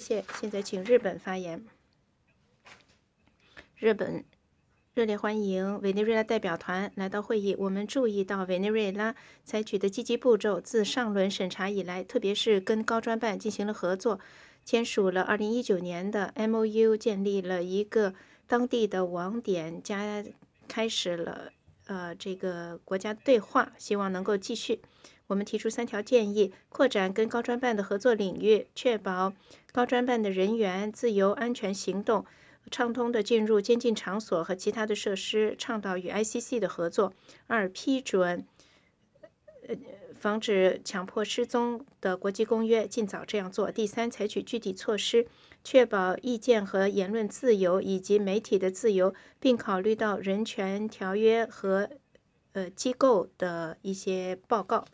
谢。现在请日本发言。日本热烈欢迎委内瑞拉代表团来到会议。我们注意到委内瑞拉采取的积极步骤，自上轮审查以来，特别是跟高专办进行了合作，签署了2019年的 MOU， 建立了一个当地的网点，开始了这个国家对话，希望能够继续。我们提出3条建议：扩展跟高专办的合作领域，确保高专办的人员自由安全行动，畅通的进入监禁场所和其他的设施，倡导与 ICC 的合作。2、批准防止强迫失踪的国际公约，尽早这样做。第3，采取具体措施，确保意见和言论自由以及媒体的自由，并考虑到人权条约和机构的一些报告。